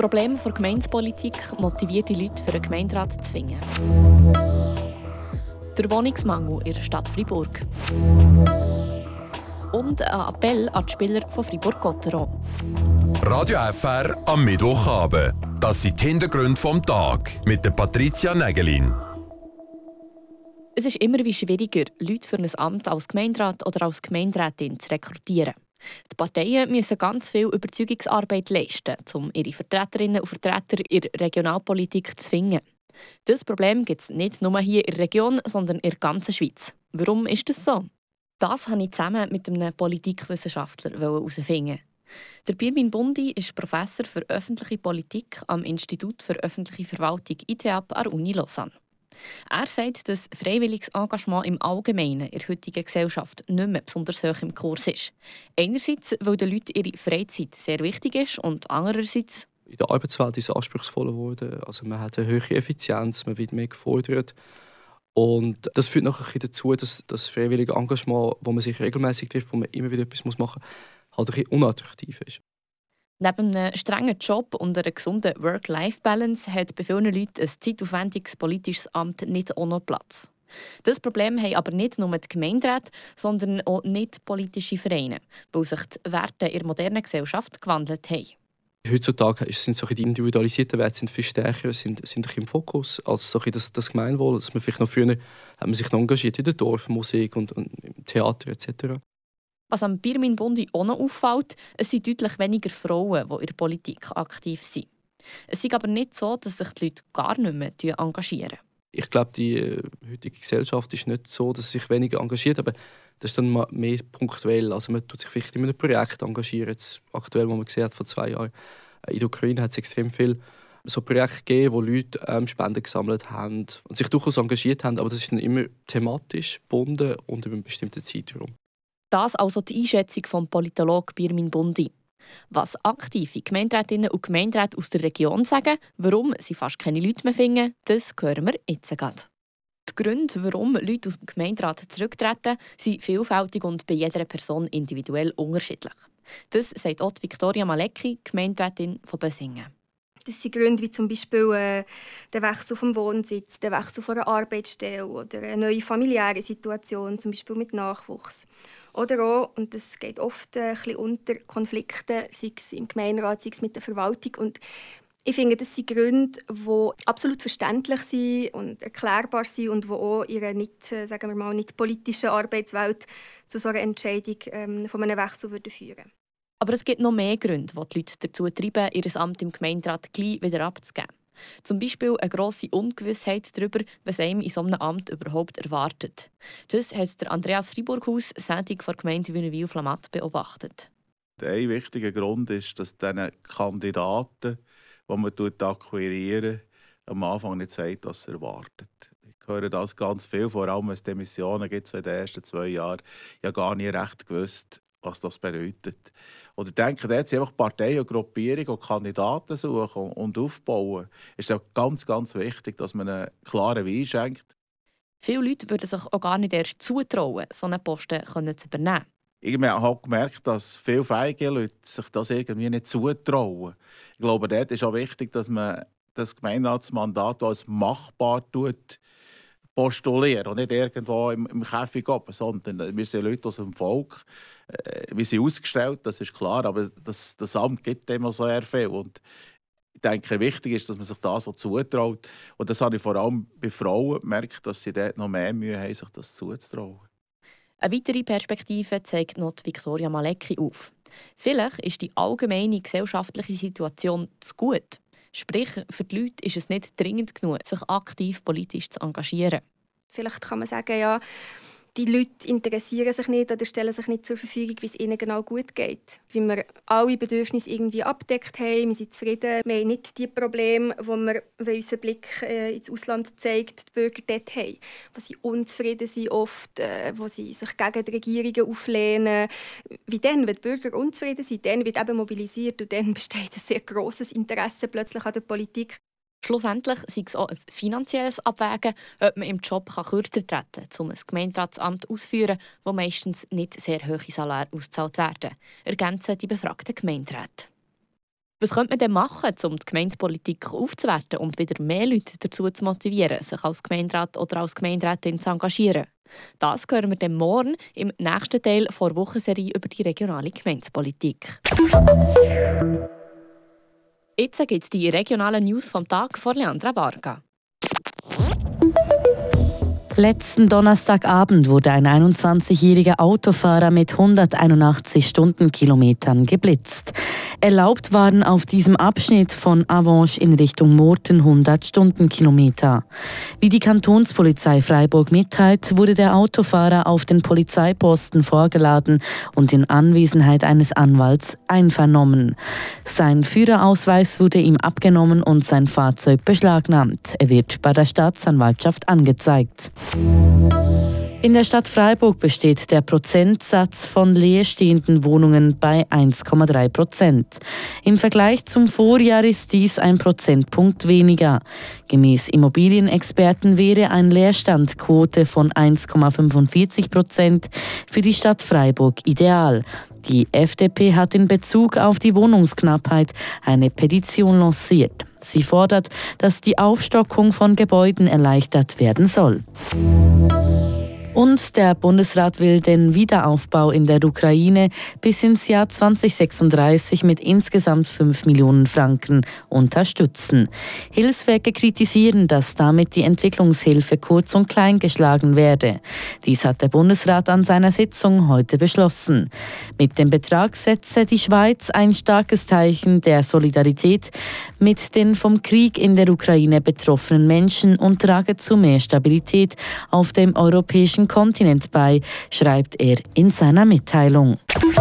Probleme der Gemeindepolitik motiviert die Leute für einen Gemeinderat zu finden. Der Wohnungsmangel in der Stadt Freiburg. Und ein Appell an die Spieler von Fribourg-Gotteron. Radio FR am Mittwochabend. Das sind die Hintergründe vom Tag mit der Patricia Nägelin. Es ist immer schwieriger, Leute für ein Amt als Gemeinderat oder als Gemeinderätin zu rekrutieren. Die Parteien müssen ganz viel Überzeugungsarbeit leisten, um ihre Vertreterinnen und Vertreter in der Regionalpolitik zu finden. Das Problem gibt es nicht nur hier in der Region, sondern in der ganzen Schweiz. Warum ist das so? Das wollte ich zusammen mit einem Politikwissenschaftler herausfinden. Der Birmin Bundi ist Professor für öffentliche Politik am Institut für öffentliche Verwaltung ITEAP an der Uni Lausanne. Er sagt, dass freiwilliges Engagement im Allgemeinen in der heutigen Gesellschaft nicht mehr besonders hoch im Kurs ist. Einerseits, weil den Leuten ihre Freizeit sehr wichtig ist und andererseits... In der Arbeitswelt ist es anspruchsvoller geworden. Also man hat eine höhere Effizienz, man wird mehr gefordert. Und das führt nachher dazu, dass das freiwillige Engagement, wo man sich regelmäßig trifft, wo man immer wieder etwas machen muss, halt ein bisschen unattraktiv ist. Neben einem strengen Job und einer gesunden Work-Life-Balance hat bei vielen Leuten ein zeitaufwendiges politisches Amt nicht auch noch Platz. Das Problem haben aber nicht nur die Gemeinderäte, sondern auch nicht politische Vereine, weil sich die Werte in der modernen Gesellschaft gewandelt haben. Heutzutage sind die individualisierten Werte sind viel stärker, sind im Fokus als das Gemeinwohl. Dass man vielleicht noch früher hat man sich noch engagiert in der Dorfmusik und im Theater etc. Was am Birmin Bundi auch noch auffällt, es sind deutlich weniger Frauen, die in der Politik aktiv sind. Es ist aber nicht so, dass sich die Leute gar nicht mehr engagieren. Ich glaube, die heutige Gesellschaft ist nicht so, dass sich weniger engagiert, aber das ist dann mehr punktuell. Also man tut sich vielleicht in einem Projekt engagieren. Jetzt aktuell, was man gesehen hat vor 2 Jahren, in der Ukraine hat es extrem viele so Projekte gegeben, wo Leute Spenden gesammelt haben und sich durchaus engagiert haben, aber das ist dann immer thematisch gebunden und über einen bestimmten Zeitraum. Das also die Einschätzung vom Politologen Birmin Bundi. Was aktive Gemeinderätinnen und Gemeinderäte aus der Region sagen, warum sie fast keine Leute mehr finden, das hören wir jetzt gerade. Die Gründe, warum Leute aus dem Gemeinderat zurücktreten, sind vielfältig und bei jeder Person individuell unterschiedlich. Das sagt auch Viktoria Malecki, Gemeinderätin von Bösingen. Das sind Gründe wie zum Beispiel der Wechsel vom Wohnsitz, der Wechsel von einer Arbeitsstelle oder eine neue familiäre Situation, zum Beispiel mit Nachwuchs. Oder auch, und das geht oft ein bisschen unter, Konflikte, sei es im Gemeinderat, sei es mit der Verwaltung. Und ich finde, das sind Gründe, die absolut verständlich sind und erklärbar sind und die auch in einer nicht politischen Arbeitswelt zu so einer Entscheidung von einem Wechsel führen würden. Aber es gibt noch mehr Gründe, die die Leute dazu treiben, ihr Amt im Gemeinderat gleich wieder abzugeben. Zum Beispiel eine grosse Ungewissheit darüber, was einem in so einem Amt überhaupt erwartet. Das hat der Andreas Friburghaus, Sendung der Gemeinde Wünnewil-Flamatt, beobachtet. Ein wichtiger Grund ist, dass diese Kandidaten, die man akquiriert, am Anfang nicht sagt, was er erwartet. Ich höre das ganz viel, vor allem wenn es Demissionen gibt, so in den ersten 2 Jahren. Ich habe gar nicht recht gewusst, was das bedeutet. Oder denken, jetzt einfach Parteien und Gruppierungen, die Kandidaten suchen und aufbauen. Es ist auch ganz, ganz wichtig, dass man einen klaren Wein schenkt. Viele Leute würden sich auch gar nicht erst zutrauen, so einen Posten zu übernehmen. Ich habe gemerkt, dass viele feige Leute sich das irgendwie nicht zutrauen. Ich glaube, dort ist auch wichtig, dass man das Gemeinderatsmandat als machbar postulieren und nicht irgendwo im Käfig oben, sondern wir sind Leute aus dem Volk. Wir sind ausgestellt, das ist klar, aber das Amt gibt immer so sehr viel. Und ich denke, wichtig ist, dass man sich das so zutraut. Und das habe ich vor allem bei Frauen gemerkt, dass sie dort noch mehr Mühe haben, sich das zuzutrauen. Eine weitere Perspektive zeigt noch Viktoria Malecki auf. Vielleicht ist die allgemeine gesellschaftliche Situation zu gut. Sprich, für die Leute ist es nicht dringend genug, sich aktiv politisch zu engagieren. Vielleicht kann man sagen, ja, die Leute interessieren sich nicht oder stellen sich nicht zur Verfügung, wie es ihnen genau gut geht. Wie wir alle Bedürfnisse irgendwie abdeckt haben, wir sind zufrieden. Wir haben nicht die Probleme, die wir, wenn unser Blick ins Ausland zeigt, die Bürger dort haben. Wo sie unzufrieden sind oft, wo sie sich gegen die Regierungen auflehnen. Wie dann, wenn die Bürger unzufrieden sind, dann wird eben mobilisiert und dann besteht ein sehr grosses Interesse plötzlich an der Politik. Schlussendlich sei es auch ein finanzielles Abwägen, ob man im Job kürzer treten kann, um ein Gemeinderatsamt auszuführen, wo meistens nicht sehr hohe Saläre ausgezahlt werden, ergänzen die befragten Gemeinderäte. Was könnte man denn machen, um die Gemeindepolitik aufzuwerten und wieder mehr Leute dazu zu motivieren, sich als Gemeinderat oder als Gemeinderätin zu engagieren? Das hören wir dann morgen im nächsten Teil der Wochenserie über die regionale Gemeindepolitik. Jetzt gibt es die regionalen News vom Tag von Leandra Varga. Letzten Donnerstagabend wurde ein 21-jähriger Autofahrer mit 181 Stundenkilometern geblitzt. Erlaubt waren auf diesem Abschnitt von Avenches in Richtung Murten 100 Stundenkilometer. Wie die Kantonspolizei Freiburg mitteilt, wurde der Autofahrer auf den Polizeiposten vorgeladen und in Anwesenheit eines Anwalts einvernommen. Sein Führerausweis wurde ihm abgenommen und sein Fahrzeug beschlagnahmt. Er wird bei der Staatsanwaltschaft angezeigt. In der Stadt Freiburg besteht der Prozentsatz von leerstehenden Wohnungen bei 1,3%. Im Vergleich zum Vorjahr ist dies ein Prozentpunkt weniger. Gemäß Immobilienexperten wäre eine Leerstandquote von 1,45% für die Stadt Freiburg ideal. Die FDP hat in Bezug auf die Wohnungsknappheit eine Petition lanciert. Sie fordert, dass die Aufstockung von Gebäuden erleichtert werden soll. Und der Bundesrat will den Wiederaufbau in der Ukraine bis ins Jahr 2036 mit insgesamt 5 Millionen Franken unterstützen. Hilfswerke kritisieren, dass damit die Entwicklungshilfe kurz und klein geschlagen werde. Dies hat der Bundesrat an seiner Sitzung heute beschlossen. Mit dem Betrag setze die Schweiz ein starkes Zeichen der Solidarität mit den vom Krieg in der Ukraine betroffenen Menschen und trage zu mehr Stabilität auf dem europäischen Kontinent bei, schreibt er in seiner Mitteilung.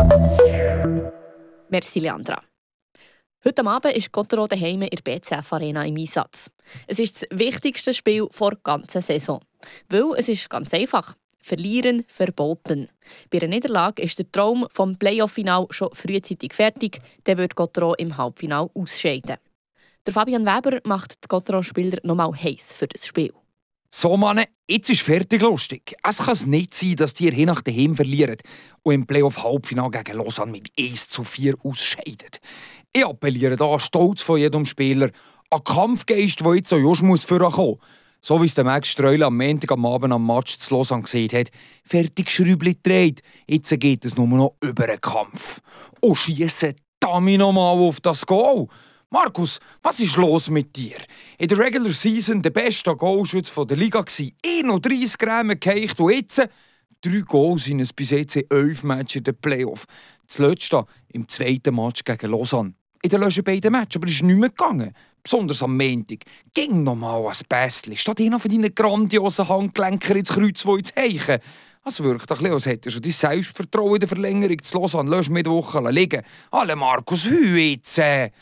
Merci, Leandra. Heute Abend ist Gottero daheim in der BCF Arena im Einsatz. Es ist das wichtigste Spiel der ganzen Saison. Weil es ist ganz einfach. Verlieren verboten. Bei einer Niederlage ist der Traum vom Playoff-Final schon frühzeitig fertig. Dann wird Gottero im Halbfinale ausscheiden. Der Fabian Weber macht die Gottero-Spieler nochmal heiß für das Spiel. So, Mann, jetzt ist fertig lustig. Es kann nicht sein, dass die hier nach daheim verlieren und im Playoff-Halbfinale gegen Lausanne mit 1:4 ausscheiden. Ich appelliere da stolz von jedem Spieler an Kampfgeist, der jetzt so just vorkommen muss. So wie es der Max Streule am Montag am Abend am Match zu Lausanne gesehen hat. Fertig Schrübli gedreht. Jetzt geht es nur noch über einen Kampf. Und schiessen damit nochmal auf das Goal. Markus, was ist los mit dir? In der Regular Season der beste Goalschütze der Liga gsi. 31 Gräme gereicht und jetzt 3 Goals in bis jetzt 11 Matches in den Playoff. Das letzte im zweiten Match gegen Lausanne. In den letzten beiden Matches, aber es ist nicht mehr gegangen. Besonders am Montag. Ging noch mal ein Pässchen. Statt einer von deinen grandiosen Handgelenker ins Kreuz ins Heichen. Es wirkt ein bisschen, als hätte schon dein Selbstvertrauen in der Verlängerung zu Lausanne. Lass mich Woche liegen. Alle Markus, hü jetzt.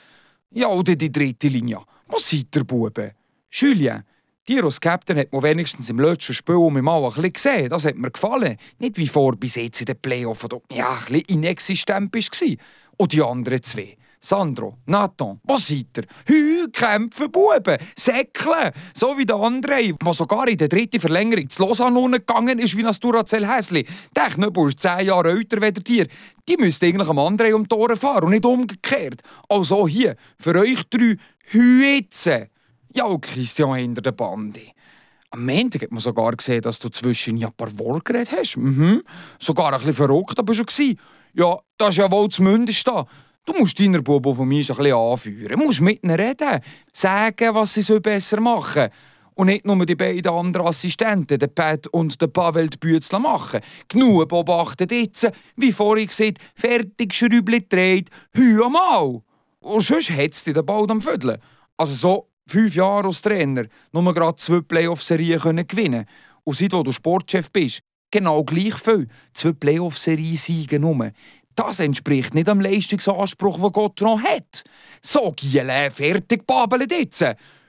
Ja, oder die dritte Linie. Was seid ihr, Buben? Julien, dir als Captain hat man wenigstens im letzten Spiel mal ein bisschen gesehen. Das hat mir gefallen. Nicht wie vor bis jetzt in den Playoffs, wo du ein bisschen inexistent warst. Und die anderen zwei. Sandro, Nathan, was seid ihr? Hü, kämpfen, Buben, säckeln. So wie der andere, der sogar in der dritten Verlängerung zu Lausanne gegangen ist wie ein Duracell Häsli. Der Knöbel ist 10 Jahre älter als dir. Die müssten eigentlich am anderen um die Tore fahren und nicht umgekehrt. Also hier, für euch 3, hü jetzt. Ja, und Christian hinter der Bande. Am Montag hat man sogar gesehen, dass du zwischen ein paar Worte geredet hast. Sogar ein bisschen verrückt, aber schon gewesen. Ja, das ist ja wohl zumindest da. Du musst deiner Buben von mir ein bisschen anführen. Du musst mit ihnen reden. Sagen, was sie besser machen sollen. Und nicht nur die beiden anderen Assistenten, den Pat und den Pavel Bützler machen. Genug beobachtet jetzt, wie vorhin gesagt, fertig Schrübli gedreht, hü einmal. Und sonst hättest du den bald am Vödeln. Also so 5 Jahre als Trainer, nur gerade 2 Playoff-Serien gewinnen. Und seit du Sportchef bist, genau gleich viel. 2 Playoff-Serien-Siege nur. Das entspricht nicht dem Leistungsanspruch, den Gottron hat. So, Giele, fertig babeln jetzt.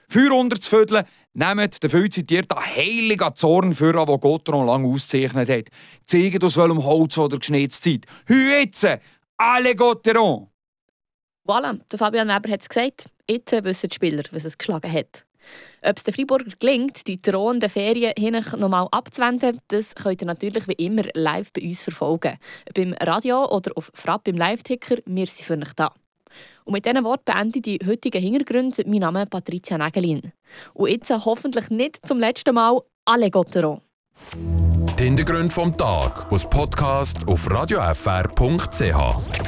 400 Viertel, nehmt den viel zitierten heiligen Zorn für, den Gottron lange ausgezeichnet hat. Zeigt aus welchem Holz oder geschnitzt seid. Hü jetzt, alle Gotteron! Voilà, der Fabian Weber hat es gesagt. Jetzt wissen die Spieler, was es geschlagen hat. Ob es den Freiburger gelingt, die drohenden Ferien nochmal abzuwenden, das könnt ihr natürlich wie immer live bei uns verfolgen. Beim Radio oder auf Frapp im Live-Ticker, wir sind für euch da. Und mit diesen Worten beende ich die heutigen Hintergründe. Mein Name ist Patricia Nägelin. Und jetzt hoffentlich nicht zum letzten Mal alle Gottero. Die Hintergründe vom Tag aus Podcast auf radiofr.ch.